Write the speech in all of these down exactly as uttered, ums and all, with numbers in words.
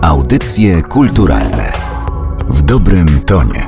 Audycje kulturalne w dobrym tonie.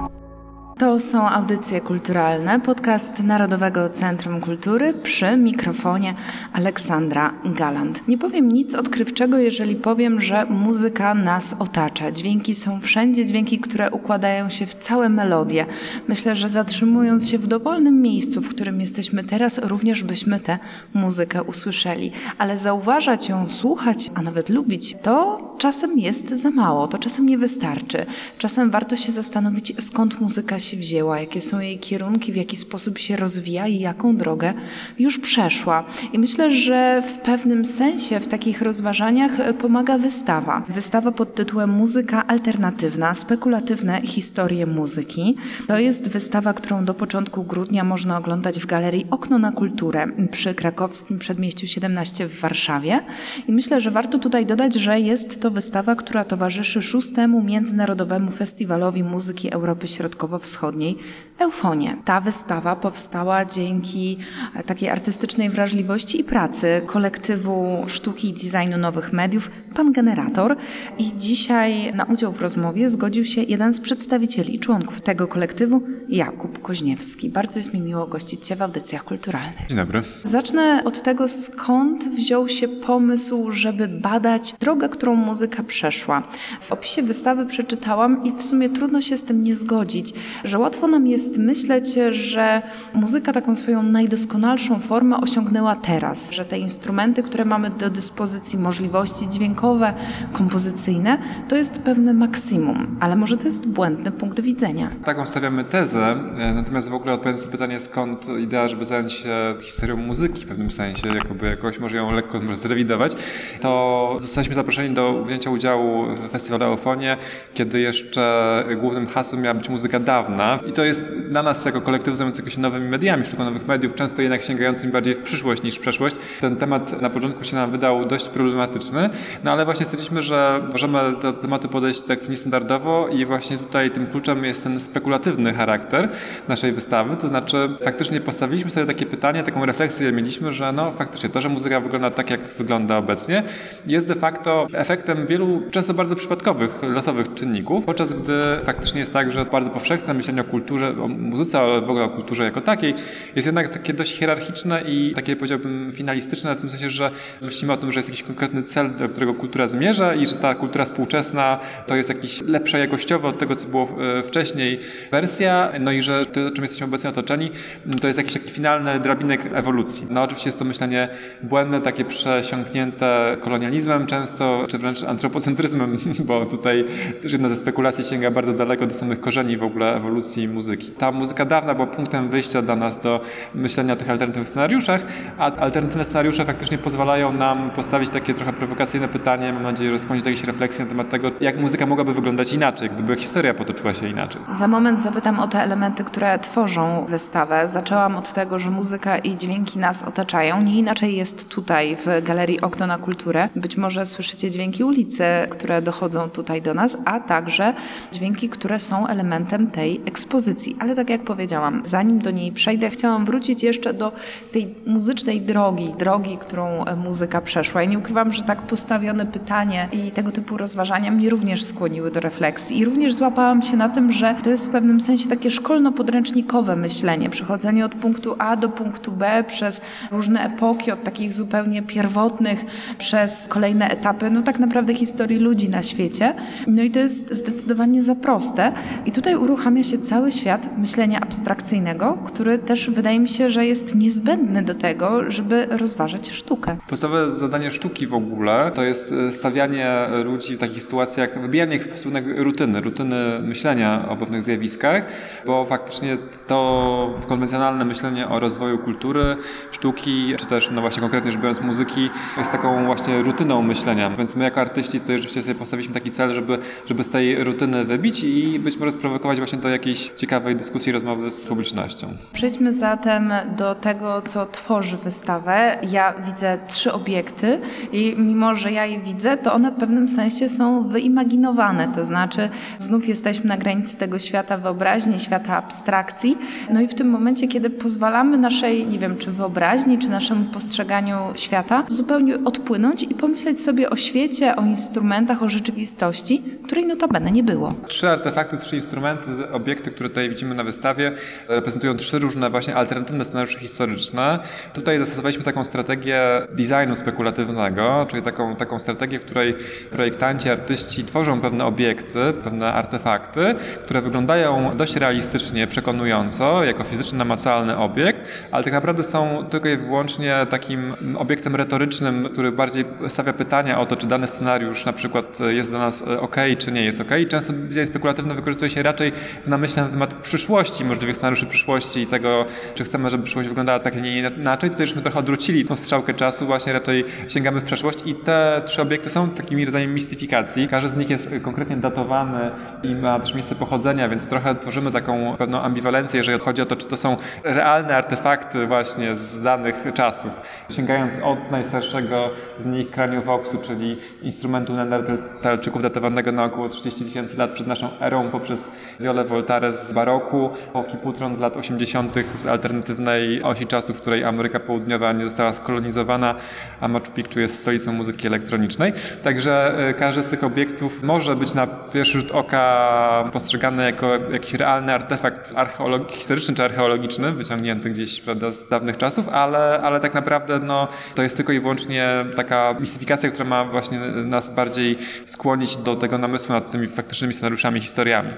To są audycje kulturalne, podcast Narodowego Centrum Kultury, przy mikrofonie Aleksandra Galant. Nie powiem nic odkrywczego, jeżeli powiem, że muzyka nas otacza. Dźwięki są wszędzie, dźwięki, które układają się w całe melodie. Myślę, że zatrzymując się w dowolnym miejscu, w którym jesteśmy teraz, również byśmy tę muzykę usłyszeli. Ale zauważać ją, słuchać, a nawet lubić, to czasem jest za mało, to czasem nie wystarczy. Czasem warto się zastanowić, skąd muzyka się wzięła, jakie są jej kierunki, w jaki sposób się rozwija i jaką drogę już przeszła. I myślę, że w pewnym sensie w takich rozważaniach pomaga wystawa. Wystawa pod tytułem Muzyka alternatywna, spekulatywne historie muzyki. To jest wystawa, którą do początku grudnia można oglądać w Galerii Okno na Kulturę przy Krakowskim Przedmieściu siedemnaście w Warszawie. I myślę, że warto tutaj dodać, że jest to wystawa, która towarzyszy szóstemu Międzynarodowemu Festiwalowi Muzyki Europy Środkowo-Wschodniej Eufonie. Ta wystawa powstała dzięki takiej artystycznej wrażliwości i pracy kolektywu sztuki i designu nowych mediów Pan Generator. I dzisiaj na udział w rozmowie zgodził się jeden z przedstawicieli, członków tego kolektywu, Jakub Koźniewski. Bardzo jest mi miło gościć Cię w audycjach kulturalnych. Dzień dobry. Zacznę od tego, skąd wziął się pomysł, żeby badać drogę, którą muzyka przeszła. W opisie wystawy przeczytałam i w sumie trudno się z tym nie zgodzić, że łatwo nam jest myśleć, że muzyka taką swoją najdoskonalszą formę osiągnęła teraz, że te instrumenty, które mamy do dyspozycji, możliwości dźwiękowe, kompozycyjne, to jest pewne maksimum, ale może to jest błędny punkt widzenia. Taką stawiamy tezę, natomiast w ogóle odpowiadając na pytanie, skąd idea, żeby zająć się historią muzyki w pewnym sensie, jakoby jakoś może ją lekko zrewidować, to zostaliśmy zaproszeni do wzięcia udziału w festiwalu Eufonie, kiedy jeszcze głównym hasłem miała być muzyka dawna. I to jest dla nas jako kolektyw zajmującego się nowymi mediami, sztuką nowych mediów, często jednak sięgającym bardziej w przyszłość niż w przeszłość. Ten temat na początku się nam wydał dość problematyczny, no ale właśnie stwierdziliśmy, że możemy do tematu podejść tak niestandardowo i właśnie tutaj tym kluczem jest ten spekulatywny charakter naszej wystawy, to znaczy faktycznie postawiliśmy sobie takie pytanie, taką refleksję mieliśmy, że no faktycznie to, że muzyka wygląda tak, jak wygląda obecnie, jest de facto efektem wielu, często bardzo przypadkowych, losowych czynników, podczas gdy faktycznie jest tak, że bardzo powszechne myślenie o kulturze, o muzyce, ale w ogóle o kulturze jako takiej, jest jednak takie dość hierarchiczne i takie, powiedziałbym, finalistyczne, w tym sensie, że myślimy o tym, że jest jakiś konkretny cel, do którego kultura zmierza i że ta kultura współczesna to jest jakiś lepsza jakościowo od tego, co było wcześniej wersja, no i że to, czym jesteśmy obecnie otoczeni, to jest jakiś taki finalny drabinek ewolucji. No oczywiście jest to myślenie błędne, takie przesiąknięte kolonializmem często, czy wręcz antropocentryzmem, bo tutaj też jedna ze spekulacji sięga bardzo daleko do samych korzeni w ogóle ewolucji muzyki. Ta muzyka dawna była punktem wyjścia dla nas do myślenia o tych alternatywnych scenariuszach, a alternatywne scenariusze faktycznie pozwalają nam postawić takie trochę prowokacyjne pytanie, mam nadzieję, że skłonić do jakiejś refleksji na temat tego, jak muzyka mogłaby wyglądać inaczej, gdyby historia potoczyła się inaczej. Za moment zapytam o te elementy, które tworzą wystawę. Zaczęłam od tego, że muzyka i dźwięki nas otaczają. Nie inaczej jest tutaj w Galerii Okno na Kulturę. Być może słyszycie dźwięki ulicy, które dochodzą tutaj do nas, a także dźwięki, które są elementem tej ekspozycji. Ale tak jak powiedziałam, zanim do niej przejdę, chciałam wrócić jeszcze do tej muzycznej drogi, drogi, którą muzyka przeszła. I nie ukrywam, że tak postawione pytanie i tego typu rozważania mnie również skłoniły do refleksji. I również złapałam się na tym, że to jest w pewnym sensie takie szkolno-podręcznikowe myślenie, przechodzenie od punktu A do punktu B przez różne epoki, od takich zupełnie pierwotnych, przez kolejne etapy, no tak naprawdę historii ludzi na świecie. No i to jest zdecydowanie za proste. I tutaj uruchamia się cały świat myślenia abstrakcyjnego, który też wydaje mi się, że jest niezbędny do tego, żeby rozważać sztukę. Podstawowe zadanie sztuki w ogóle to jest stawianie ludzi w takich sytuacjach, wybijanie ich z pewnej rutyny, rutyny myślenia o pewnych zjawiskach, bo faktycznie to konwencjonalne myślenie o rozwoju kultury, sztuki, czy też no właśnie konkretnie rzecz biorąc muzyki, jest taką właśnie rutyną myślenia. Więc my jako artyści tutaj rzeczywiście sobie postawiliśmy taki cel, żeby, żeby z tej rutyny wybić i być może sprowokować właśnie do jakiejś ciekawej dyskusji, rozmowy z publicznością. Przejdźmy zatem do tego, co tworzy wystawę. Ja widzę widzę trzy obiekty i mimo, że ja je widzę, to one w pewnym sensie są wyimaginowane, to znaczy znów jesteśmy na granicy tego świata wyobraźni, świata abstrakcji. No i w tym momencie, kiedy pozwalamy naszej, nie wiem, czy wyobraźni, czy naszemu postrzeganiu świata zupełnie odpłynąć i pomyśleć sobie o świecie, o instrumentach, o rzeczywistości, której notabene nie było. Trzy artefakty, trzy instrumenty, obiekty, które tutaj widzimy na wystawie, reprezentują trzy różne właśnie alternatywne scenariusze historyczne. Tutaj zastosowaliśmy taką strategię designu spekulatywnego, czyli taką, taką strategię, w której projektanci, artyści tworzą pewne obiekty, pewne artefakty, które wyglądają dość realistycznie, przekonująco, jako fizyczny, namacalny obiekt, ale tak naprawdę są tylko i wyłącznie takim obiektem retorycznym, który bardziej stawia pytania o to, czy dany scenariusz na przykład jest dla nas ok, czy nie jest ok. I często design spekulatywny wykorzystuje się raczej w namyśle na temat przyszłości, możliwych scenariuszy przyszłości i tego, czy chcemy, żeby przyszłość wyglądała tak, a nie inaczej. Tutaj żeśmy trochę odwrócili tą strzałkę czasu, właśnie raczej sięgamy w przeszłość i te trzy obiekty są takimi rodzajem mistyfikacji. Każdy z nich jest konkretnie datowany i ma też miejsce pochodzenia, więc trochę tworzymy taką pewną ambiwalencję, jeżeli chodzi o to, czy to są realne artefakty właśnie z danych czasów. Sięgając od najstarszego z nich Craniovoxu, czyli instrumentu neandertalczyków datowanego na około trzydzieści tysięcy lat przed naszą erą, poprzez Violę Voltare z baroku, po Kiputron z lat osiemdziesiątych z alternatywnej osi czasu, w której Ameryka Południowa nie została skolonizowana, a Machu Picchu jest stolicą muzyki elektronicznej. Także każdy z tych obiektów może być na pierwszy rzut oka postrzegany jako jakiś realny artefakt archeolog- historyczny czy archeologiczny, wyciągnięty gdzieś, prawda, z dawnych czasów, ale, ale tak naprawdę no, to jest tylko i wyłącznie taka mistyfikacja, która ma właśnie nas bardziej skłonić do tego namysłu nad tymi faktycznymi scenariuszami, historiami.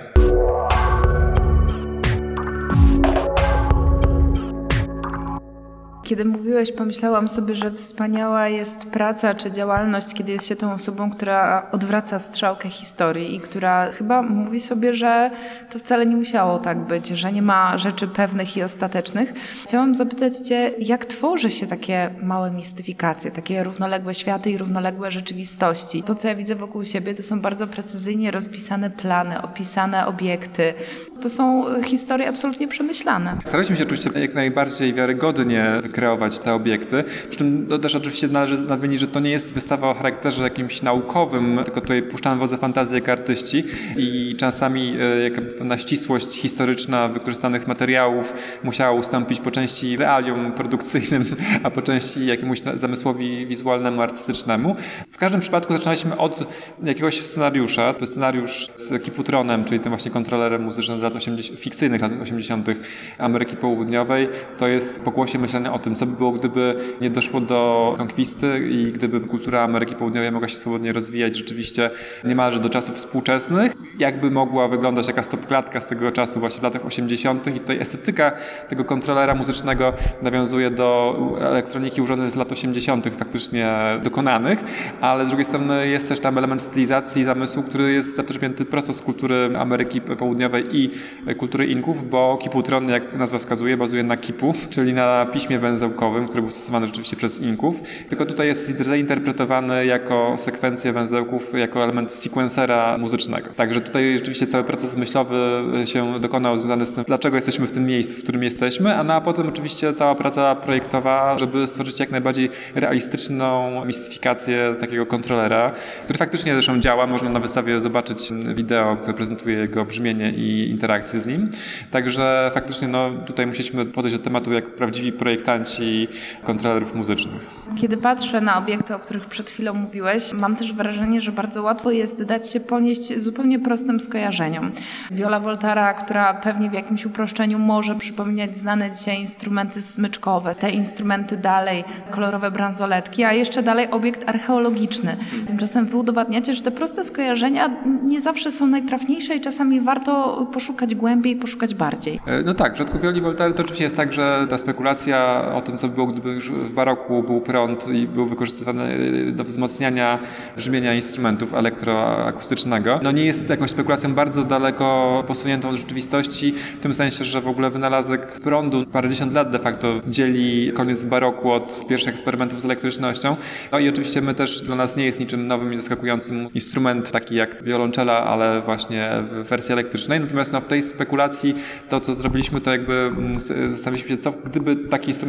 Kiedy mówiłeś, pomyślałam sobie, że wspaniała jest praca czy działalność, kiedy jest się tą osobą, która odwraca strzałkę historii i która chyba mówi sobie, że to wcale nie musiało tak być, że nie ma rzeczy pewnych i ostatecznych. Chciałam zapytać Cię, jak tworzy się takie małe mistyfikacje, takie równoległe światy i równoległe rzeczywistości? To, co ja widzę wokół siebie, to są bardzo precyzyjnie rozpisane plany, opisane obiekty. To są historie absolutnie przemyślane. Staraliśmy się oczywiście jak najbardziej wiarygodnie wykreować te obiekty. Przy czym no, też oczywiście należy nadmienić, że to nie jest wystawa o charakterze jakimś naukowym, tylko tutaj puszczamy wodze fantazji jak artyści i czasami e, jaka pewna ścisłość historyczna wykorzystanych materiałów musiała ustąpić po części realiom produkcyjnym, a po części jakiemuś zamysłowi wizualnemu, artystycznemu. W każdym przypadku zaczynaliśmy od jakiegoś scenariusza. To scenariusz z Kiputronem, czyli tym właśnie kontrolerem muzycznym z lat osiemdziesiątych, fikcyjnych lat osiemdziesiątych Ameryki Południowej. To jest pokłosie myślenia o tym, co by było, gdyby nie doszło do konkwisty i gdyby kultura Ameryki Południowej mogła się swobodnie rozwijać rzeczywiście niemalże do czasów współczesnych. Jakby mogła wyglądać taka stopklatka z tego czasu właśnie w latach osiemdziesiątych i tutaj estetyka tego kontrolera muzycznego nawiązuje do elektroniki urządzeń z lat osiemdziesiątych faktycznie dokonanych, ale z drugiej strony jest też tam element stylizacji zamysłu, który jest zaczerpnięty prosto z kultury Ameryki Południowej i kultury Inków, bo Kiputron, jak nazwa wskazuje, bazuje na kipu, czyli na piśmie węzełkowym, który był stosowany rzeczywiście przez Inków, tylko tutaj jest zainterpretowany jako sekwencja węzełków, jako element sequencera muzycznego. Także tutaj rzeczywiście cały proces myślowy się dokonał związany z tym, dlaczego jesteśmy w tym miejscu, w którym jesteśmy, a, no, a potem oczywiście cała praca projektowa, żeby stworzyć jak najbardziej realistyczną mistyfikację takiego kontrolera, który faktycznie zresztą działa. Można na wystawie zobaczyć wideo, które prezentuje jego brzmienie i interakcję z nim. Także faktycznie no, tutaj musieliśmy podejść do tematu jak prawdziwi projektanci kontrolerów muzycznych. Kiedy patrzę na obiekty, o których przed chwilą mówiłeś, mam też wrażenie, że bardzo łatwo jest dać się ponieść zupełnie prostym skojarzeniom. Viola Voltara, która pewnie w jakimś uproszczeniu może przypominać znane dzisiaj instrumenty smyczkowe, te instrumenty dalej, kolorowe bransoletki, a jeszcze dalej obiekt archeologiczny. Tymczasem wy udowadniacie, że te proste skojarzenia nie zawsze są najtrafniejsze i czasami warto poszukać głębiej, poszukać bardziej. No tak, w przypadku Violi Voltary to oczywiście jest tak, że ta spekulacja o tym, co by było, gdyby już w baroku był prąd i był wykorzystywany do wzmacniania brzmienia instrumentów elektroakustycznego, no nie jest jakąś spekulacją bardzo daleko posuniętą od rzeczywistości, w tym sensie, że w ogóle wynalazek prądu parędziesiąt lat de facto dzieli koniec baroku od pierwszych eksperymentów z elektrycznością. No i oczywiście my też, dla nas nie jest niczym nowym i zaskakującym instrument taki jak wiolonczela, ale właśnie w wersji elektrycznej. Natomiast no, w tej spekulacji to, co zrobiliśmy, to jakby zastanawialiśmy się, co gdyby taki instrument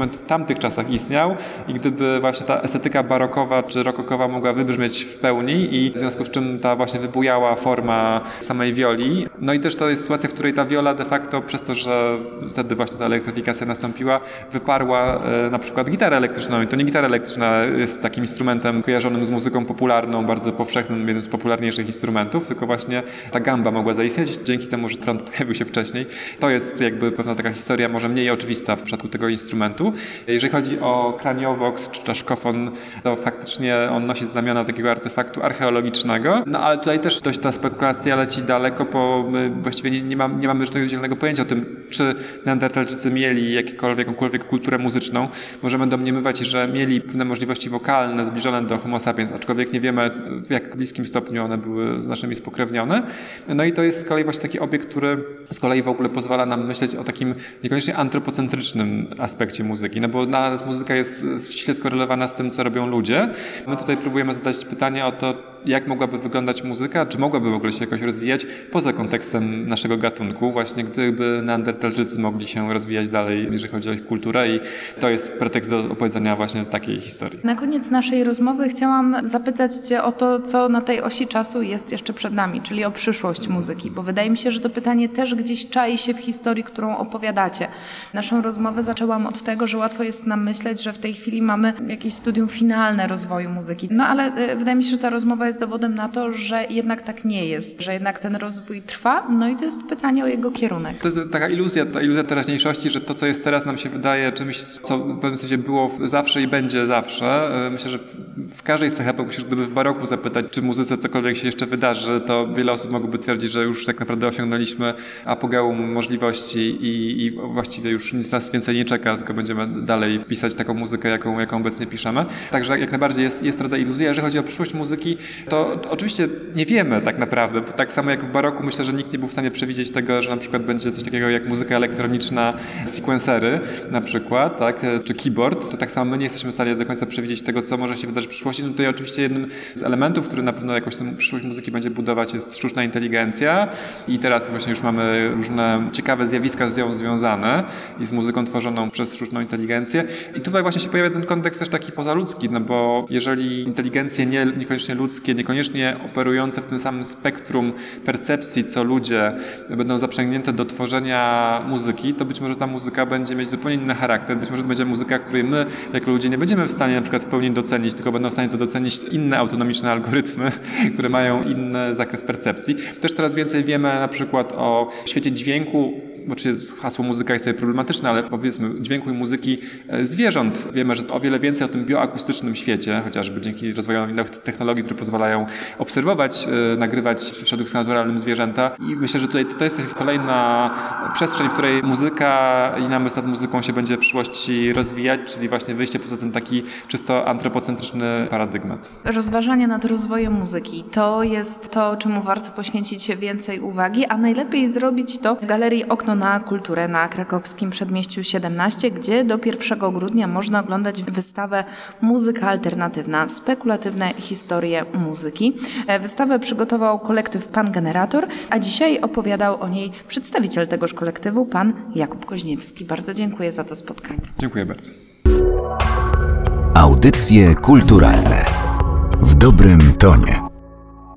instrument w tamtych czasach istniał i gdyby właśnie ta estetyka barokowa czy rokokowa mogła wybrzmieć w pełni i w związku z czym ta właśnie wybujała forma samej wioli. No i też to jest sytuacja, w której ta wiola de facto przez to, że wtedy właśnie ta elektryfikacja nastąpiła, wyparła e, na przykład gitarę elektryczną i to nie gitara elektryczna jest takim instrumentem kojarzonym z muzyką popularną, bardzo powszechnym, jednym z popularniejszych instrumentów, tylko właśnie ta gamba mogła zaistnieć dzięki temu, że prąd pojawił się wcześniej. To jest jakby pewna taka historia może mniej oczywista w przypadku tego instrumentu. Jeżeli chodzi o kraniowoks czy czaszkofon, to faktycznie on nosi znamiona takiego artefaktu archeologicznego, no ale tutaj też dość ta spekulacja leci daleko, bo my właściwie nie, nie, ma, nie mamy żadnego dzielnego pojęcia o tym, czy Neandertalczycy mieli jakiekolwiek, jakąkolwiek kulturę muzyczną. Możemy domniemywać, że mieli pewne możliwości wokalne zbliżone do Homo sapiens, aczkolwiek nie wiemy, w jak bliskim stopniu one były z naszymi spokrewnione. No i to jest z kolei właśnie taki obiekt, który z kolei w ogóle pozwala nam myśleć o takim niekoniecznie antropocentrycznym aspekcie muzyki, no bo dla nas muzyka jest ściśle skorelowana z tym, co robią ludzie. My tutaj próbujemy zadać pytanie o to, jak mogłaby wyglądać muzyka, czy mogłaby w ogóle się jakoś rozwijać poza kontekstem naszego gatunku, właśnie gdyby Neandertalczycy mogli się rozwijać dalej, jeżeli chodzi o ich kulturę i to jest pretekst do opowiedzenia właśnie takiej historii. Na koniec naszej rozmowy chciałam zapytać Cię o to, co na tej osi czasu jest jeszcze przed nami, czyli o przyszłość muzyki, bo wydaje mi się, że to pytanie też gdzieś czai się w historii, którą opowiadacie. Naszą rozmowę zaczęłam od tego, że łatwo jest nam myśleć, że w tej chwili mamy jakieś studium finalne rozwoju muzyki. No ale y, wydaje mi się, że ta rozmowa jest dowodem na to, że jednak tak nie jest, że jednak ten rozwój trwa, no i to jest pytanie o jego kierunek. To jest taka iluzja, ta iluzja teraźniejszości, że to, co jest teraz, nam się wydaje czymś, co w pewnym sensie było zawsze i będzie zawsze. Myślę, że w każdej z tych epok, myślę, że gdyby w baroku zapytać, czy w muzyce cokolwiek się jeszcze wydarzy, to wiele osób mogłoby twierdzić, że już tak naprawdę osiągnęliśmy apogeum możliwości i, i właściwie już nic nas więcej nie czeka, tylko będziemy dalej pisać taką muzykę, jaką, jaką obecnie piszemy. Także jak najbardziej jest, jest rodzaj iluzji. Jeżeli chodzi o przyszłość muzyki, to, to oczywiście nie wiemy tak naprawdę. Tak samo jak w baroku myślę, że nikt nie był w stanie przewidzieć tego, że na przykład będzie coś takiego jak muzyka elektroniczna, sequencery na przykład, tak, czy keyboard. To tak samo my nie jesteśmy w stanie do końca przewidzieć tego, co może się wydarzyć w przyszłości. No tutaj oczywiście jednym z elementów, który na pewno jakąś tę przyszłość muzyki będzie budować, jest sztuczna inteligencja i teraz właśnie już mamy różne ciekawe zjawiska z nią związane i z muzyką tworzoną przez sztuczną inteligencję. I tutaj właśnie się pojawia ten kontekst też taki pozaludzki, no bo jeżeli inteligencje nie, niekoniecznie ludzkie, niekoniecznie operujące w tym samym spektrum percepcji, co ludzie, będą zaprzęgnięte do tworzenia muzyki, to być może ta muzyka będzie mieć zupełnie inny charakter. Być może to będzie muzyka, której my jako ludzie nie będziemy w stanie na przykład w pełni docenić, tylko będą w stanie to docenić inne autonomiczne algorytmy, które mają inny zakres percepcji. Też coraz więcej wiemy na przykład o świecie dźwięku. Oczywiście hasło muzyka jest sobie problematyczne, ale powiedzmy dźwięku i muzyki zwierząt. Wiemy, że o wiele więcej o tym bioakustycznym świecie, chociażby dzięki rozwojowi innych technologii, które pozwalają obserwować, nagrywać w środowisku naturalnym zwierzęta. I myślę, że tutaj to jest kolejna przestrzeń, w której muzyka i namysł nad muzyką się będzie w przyszłości rozwijać, czyli właśnie wyjście poza ten taki czysto antropocentryczny paradygmat. Rozważania nad rozwojem muzyki to jest to, czemu warto poświęcić się więcej uwagi, a najlepiej zrobić to w Galerii Okno na Kulturę na krakowskim Przedmieściu siedemnaście, gdzie do pierwszego grudnia można oglądać wystawę Muzyka alternatywna, spekulatywne historie muzyki. Wystawę przygotował kolektyw Pan Generator, a dzisiaj opowiadał o niej przedstawiciel tegoż kolektywu, pan Jakub Koźniewski. Bardzo dziękuję za to spotkanie. Dziękuję bardzo. Audycje kulturalne w dobrym tonie.